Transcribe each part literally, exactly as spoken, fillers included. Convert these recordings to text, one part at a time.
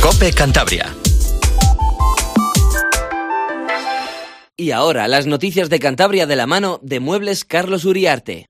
COPE Cantabria. Y ahora, las noticias de Cantabria de la mano de Muebles Carlos Uriarte.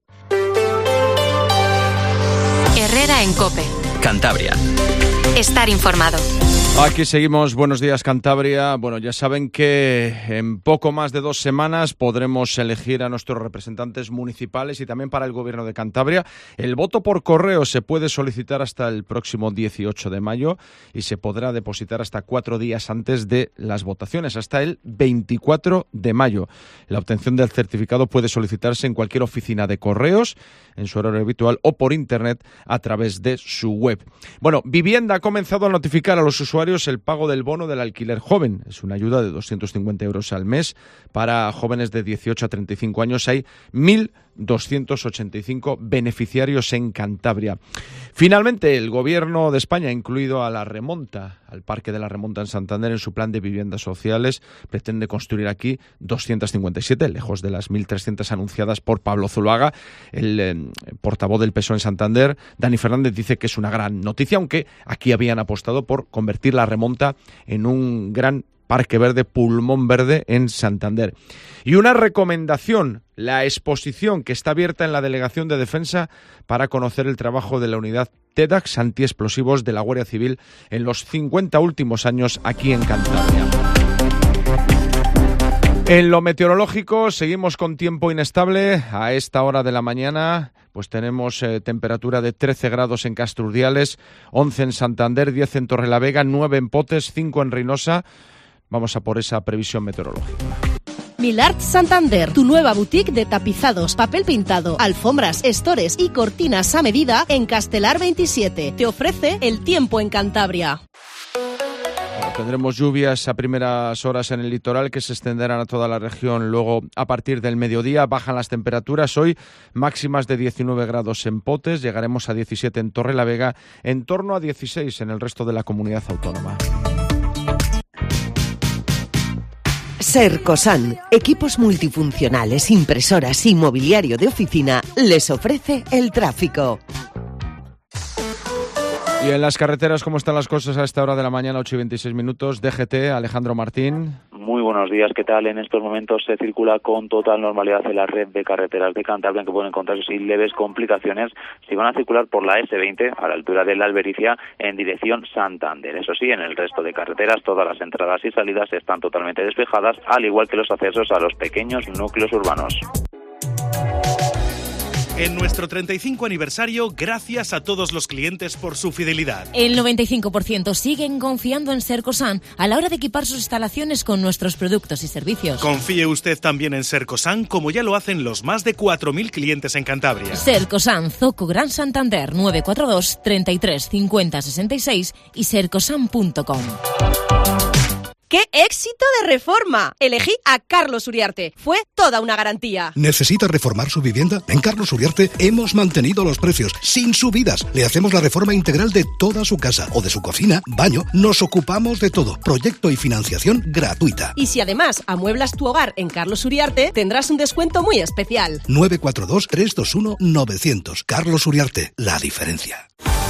Herrera en COPE. Cantabria. Estar informado. Aquí seguimos. Buenos días, Cantabria. Bueno, ya saben que en poco más de dos semanas podremos elegir a nuestros representantes municipales y también para el Gobierno de Cantabria. El voto por correo se puede solicitar hasta el próximo dieciocho de mayo y se podrá depositar hasta cuatro días antes de las votaciones, hasta el veinticuatro de mayo. La obtención del certificado puede solicitarse en cualquier oficina de correos, en su horario habitual o por internet a través de su web. Bueno, Vivienda ha comenzado a notificar a los usuarios el pago del bono del alquiler joven. Es una ayuda de doscientos cincuenta euros al mes para jóvenes de dieciocho a treinta y cinco años. Hay mil doscientos ochenta y cinco beneficiarios en Cantabria. Finalmente, el Gobierno de España ha incluido a la Remonta, al Parque de la Remonta en Santander, en su plan de viviendas sociales. Pretende construir aquí doscientas cincuenta y siete, lejos de las mil trescientas anunciadas por Pablo Zuluaga, el eh, portavoz del P S O E en Santander. Dani Fernández dice que es una gran noticia, aunque aquí habían apostado por convertir la Remonta en un gran Parque Verde, pulmón verde en Santander. Y una recomendación, la exposición que está abierta en la Delegación de Defensa para conocer el trabajo de la unidad TEDx antiexplosivos de la Guardia Civil en los cincuenta últimos años aquí en Cantabria. En lo meteorológico seguimos con tiempo inestable. A esta hora de la mañana pues tenemos eh, temperatura de trece grados en Castrurdiales, once en Santander, diez en Torrelavega, nueve en Potes, cinco en Reynosa. Vamos a por esa previsión meteorológica. Milart Santander, tu nueva boutique de tapizados, papel pintado, alfombras, estores y cortinas a medida en Castelar veintisiete. Te ofrece el tiempo en Cantabria. Bueno, tendremos lluvias a primeras horas en el litoral que se extenderán a toda la región. Luego, a partir del mediodía, bajan las temperaturas. Hoy, máximas de diecinueve grados en Potes, llegaremos a diecisiete en Torrelavega, en torno a dieciséis en el resto de la comunidad autónoma. Sercosan, equipos multifuncionales, impresoras y mobiliario de oficina, les ofrece el tráfico. Y en las carreteras, ¿cómo están las cosas a esta hora de la mañana, ocho y veintiséis minutos? D G T, Alejandro Martín. Muy buenos días, ¿qué tal? En estos momentos se circula con total normalidad en la red de carreteras de Cantabria, en que pueden encontrarse sin leves complicaciones si van a circular por la ese veinte a la altura de la Albericia en dirección Santander. Eso sí, en el resto de carreteras todas las entradas y salidas están totalmente despejadas, al igual que los accesos a los pequeños núcleos urbanos. En nuestro treinta y cinco aniversario, gracias a todos los clientes por su fidelidad. El noventa y cinco por ciento siguen confiando en Sercosan a la hora de equipar sus instalaciones con nuestros productos y servicios. Confíe usted también en Sercosan, como ya lo hacen los más de cuatro mil clientes en Cantabria. Sercosan, Zoco Gran Santander, nueve cuatro dos, treinta y tres, cincuenta, sesenta y seis y sercosan punto com. ¡Qué éxito de reforma! Elegí a Carlos Uriarte. Fue toda una garantía. ¿Necesita reformar su vivienda? En Carlos Uriarte hemos mantenido los precios sin subidas. Le hacemos la reforma integral de toda su casa o de su cocina, baño. Nos ocupamos de todo. Proyecto y financiación gratuita. Y si además amueblas tu hogar en Carlos Uriarte, tendrás un descuento muy especial. nueve cuatro dos, tres dos uno, nueve cero cero. Carlos Uriarte, la diferencia.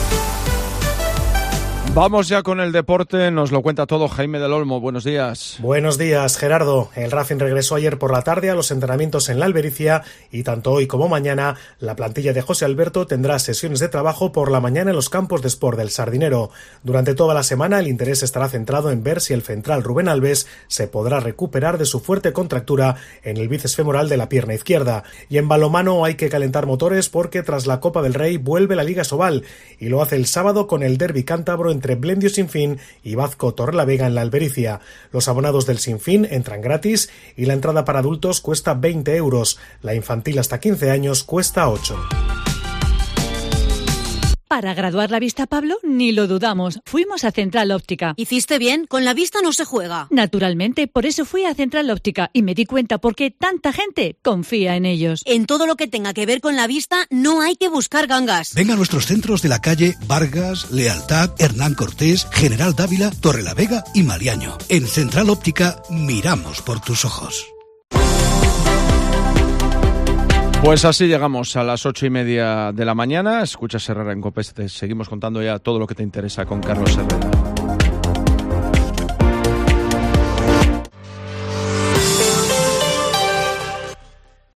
Vamos ya con el deporte, nos lo cuenta todo Jaime del Olmo. Buenos días. Buenos días, Gerardo. El Racing regresó ayer por la tarde a los entrenamientos en la Albericia y tanto hoy como mañana la plantilla de José Alberto tendrá sesiones de trabajo por la mañana en los campos de Sport del Sardinero. Durante toda la semana el interés estará centrado en ver si el central Rubén Alves se podrá recuperar de su fuerte contractura en el bíceps femoral de la pierna izquierda. Y en balonmano hay que calentar motores porque tras la Copa del Rey vuelve la Liga Sobal y lo hace el sábado con el derbi cántabro entre entre Blendio Sinfín y Bazco Torrelavega en la Albericia. Los abonados del Sinfín entran gratis y la entrada para adultos cuesta veinte euros. La infantil hasta quince años cuesta ocho. Para graduar la vista, Pablo, ni lo dudamos. Fuimos a Central Óptica. ¿Hiciste bien? Con la vista no se juega. Naturalmente, por eso fui a Central Óptica y me di cuenta por qué tanta gente confía en ellos. En todo lo que tenga que ver con la vista no hay que buscar gangas. Venga a nuestros centros de la calle Vargas, Lealtad, Hernán Cortés, General Dávila, Torrelavega y Mariaño. En Central Óptica miramos por tus ojos. Pues así llegamos a las ocho y media de la mañana. Escuchas Herrera en COPE. Seguimos contando ya todo lo que te interesa con Carlos Herrera.